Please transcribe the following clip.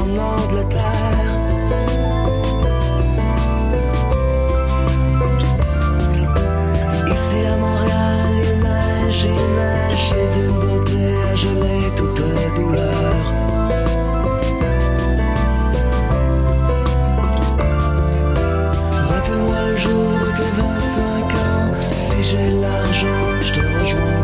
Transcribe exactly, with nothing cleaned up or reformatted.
fondements de la terre. Ici à Montréal, il neige, il neige, c'est d'une beauté à geler toute douleur. Rappelle-moi le jour de tes vingt-cinq ans, si j'ai l'argent, je te rejoins.